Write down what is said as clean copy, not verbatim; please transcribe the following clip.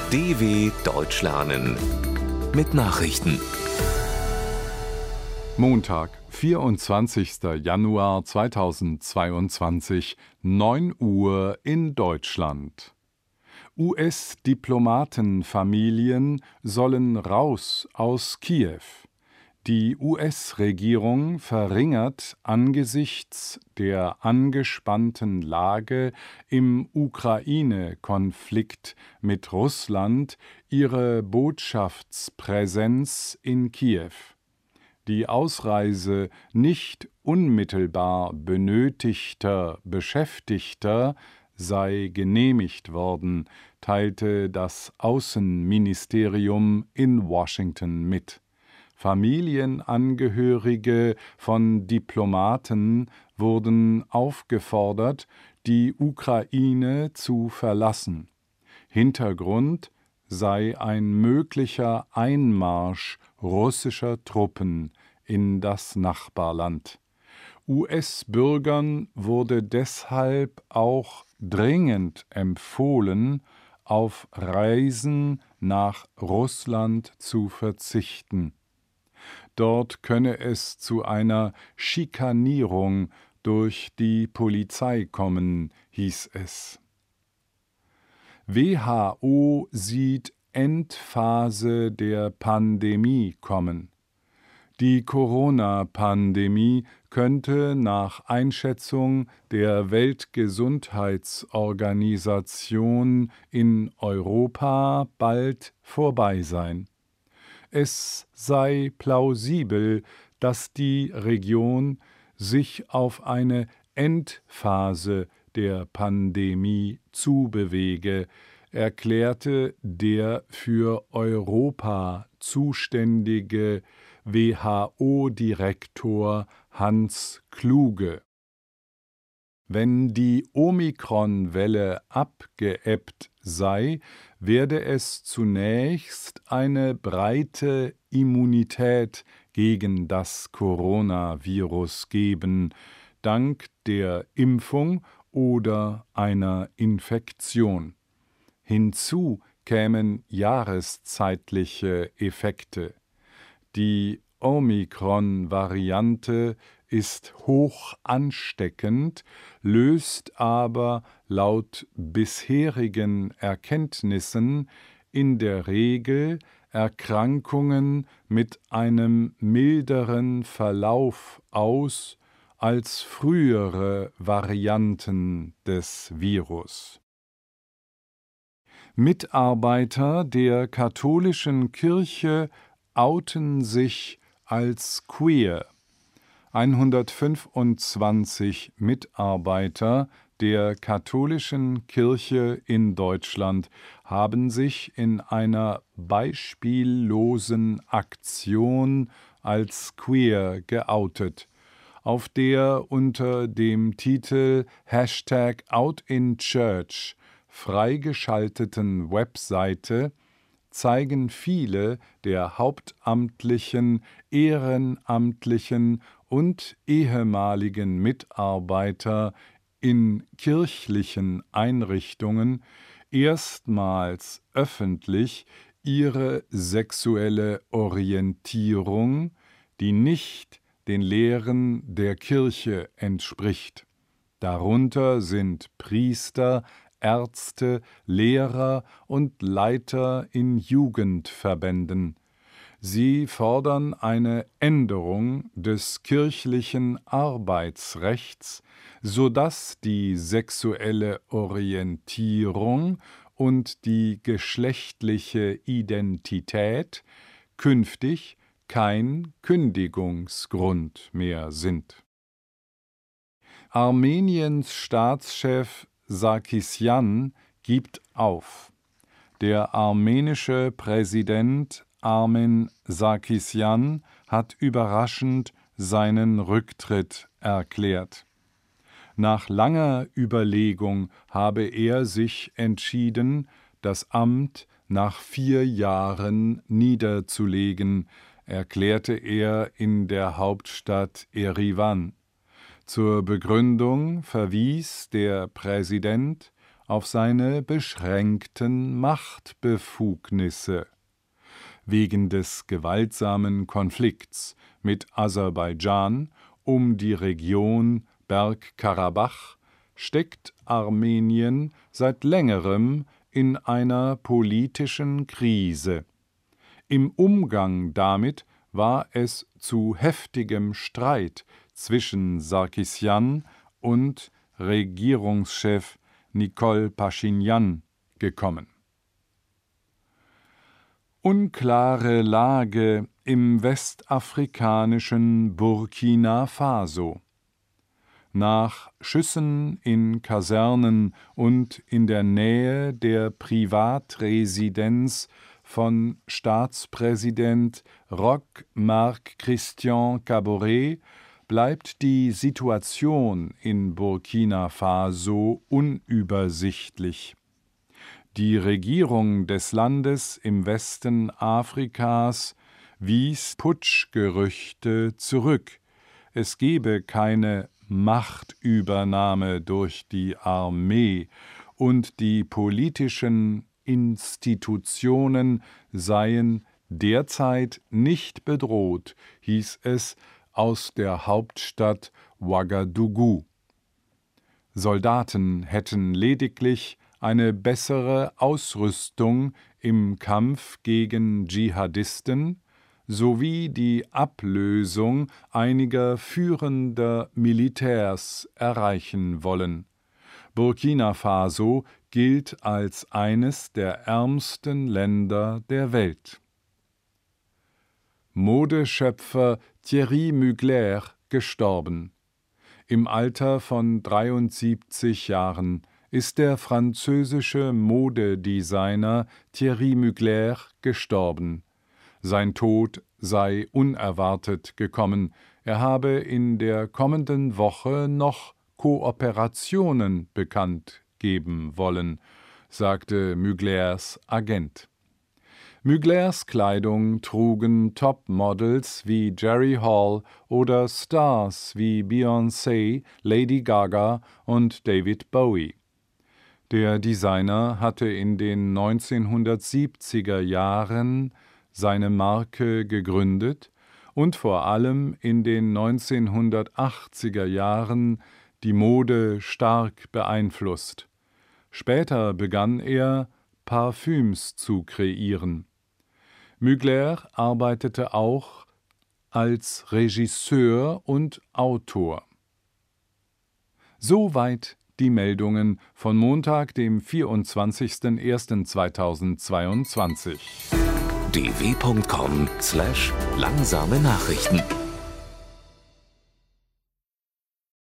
DW Deutsch lernen mit Nachrichten. Montag, 24. Januar 2022, 9 Uhr in Deutschland. US-Diplomatenfamilien sollen raus aus Kiew. Die US-Regierung verringert angesichts der angespannten Lage im Ukraine-Konflikt mit Russland ihre Botschaftspräsenz in Kiew. Die Ausreise nicht unmittelbar benötigter Beschäftigter sei genehmigt worden, teilte das Außenministerium in Washington mit. Familienangehörige von Diplomaten wurden aufgefordert, die Ukraine zu verlassen. Hintergrund sei ein möglicher Einmarsch russischer Truppen in das Nachbarland. US-Bürgern wurde deshalb auch dringend empfohlen, auf Reisen nach Russland zu verzichten. Dort könne es zu einer Schikanierung durch die Polizei kommen, hieß es. WHO sieht Endphase der Pandemie kommen. Die Corona-Pandemie könnte nach Einschätzung der Weltgesundheitsorganisation in Europa bald vorbei sein. Es sei plausibel, dass die Region sich auf eine Endphase der Pandemie zubewege, erklärte der für Europa zuständige WHO-Direktor Hans Kluge. Wenn die Omikron-Welle abgeebbt sei, werde es zunächst eine breite Immunität gegen das Coronavirus geben, dank der Impfung oder einer Infektion. Hinzu kämen jahreszeitliche Effekte. Die Omikron-Variante ist hoch ansteckend, löst aber laut bisherigen Erkenntnissen in der Regel Erkrankungen mit einem milderen Verlauf aus als frühere Varianten des Virus. Mitarbeiter der katholischen Kirche outen sich als queer. 125 Mitarbeiter der katholischen Kirche in Deutschland haben sich in einer beispiellosen Aktion als queer geoutet. Auf der unter dem Titel #OutInChurch freigeschalteten Webseite zeigen viele der hauptamtlichen, ehrenamtlichen und ehemaligen Mitarbeiter in kirchlichen Einrichtungen erstmals öffentlich ihre sexuelle Orientierung, die nicht den Lehren der Kirche entspricht. Darunter sind Priester, Ärzte, Lehrer und Leiter in Jugendverbänden. Sie fordern eine Änderung des kirchlichen Arbeitsrechts, sodass die sexuelle Orientierung und die geschlechtliche Identität künftig kein Kündigungsgrund mehr sind. Armeniens Staatschef Sarkisjan gibt auf. Der armenische Präsident Armen Sarkisjan hat überraschend seinen Rücktritt erklärt. Nach langer Überlegung habe er sich entschieden, das Amt nach 4 Jahren niederzulegen, erklärte er in der Hauptstadt Erivan. Zur Begründung verwies der Präsident auf seine beschränkten Machtbefugnisse. Wegen des gewaltsamen Konflikts mit Aserbaidschan um die Region Bergkarabach steckt Armenien seit längerem in einer politischen Krise. Im Umgang damit war es zu heftigem Streit zwischen Sarkisjan und Regierungschef Nikol Paschinjan gekommen. Unklare Lage im westafrikanischen Burkina Faso. Nach Schüssen in Kasernen und in der Nähe der Privatresidenz von Staatspräsident Roch-Marc Christian Kaboré bleibt die Situation in Burkina Faso unübersichtlich. Die Regierung des Landes im Westen Afrikas wies Putschgerüchte zurück. Es gebe keine Machtübernahme durch die Armee und die politischen Institutionen seien derzeit nicht bedroht, hieß es aus der Hauptstadt Ouagadougou. Soldaten hätten lediglich eine bessere Ausrüstung im Kampf gegen Dschihadisten sowie die Ablösung einiger führender Militärs erreichen wollen. Burkina Faso gilt als eines der ärmsten Länder der Welt. Modeschöpfer Thierry Mugler gestorben. Im Alter von 73 Jahren ist der französische Modedesigner Thierry Mugler gestorben. Sein Tod sei unerwartet gekommen. Er habe in der kommenden Woche noch Kooperationen bekannt geben wollen, sagte Muglers Agent. Muglers Kleidung trugen Topmodels wie Jerry Hall oder Stars wie Beyoncé, Lady Gaga und David Bowie. Der Designer hatte in den 1970er Jahren seine Marke gegründet und vor allem in den 1980er Jahren die Mode stark beeinflusst. Später begann er, Parfüms zu kreieren. Mugler arbeitete auch als Regisseur und Autor. Soweit die Meldungen von Montag, dem 24.01.2022. dw.com/langsame Nachrichten